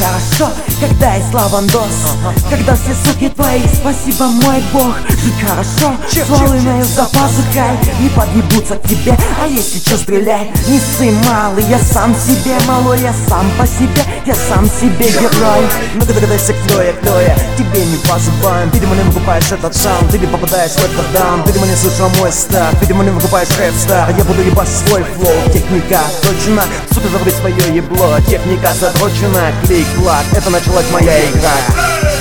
хорошо, когда есть лавандос. Когда все суки твои, спасибо мой бог. Жить хорошо, ствол имею за пазухой. Не подъебутся к тебе, а если чё, стреляй. Не ссы, малый, я сам себе малой, я сам по себе, я сам себе герой. Ну-ка догадайся, кто я, тебе не по зубам. Видимо, не выкупаешь этот саунд, или попадаешь в этот даун. Видимо, не слышал мой старт, видимо, не выкупаешь рэп-стар. Я буду ебать свой флоу, техника точена. Сука, зарубить свое ебло, техника задрочена. Клик-клак, это началась моя игра.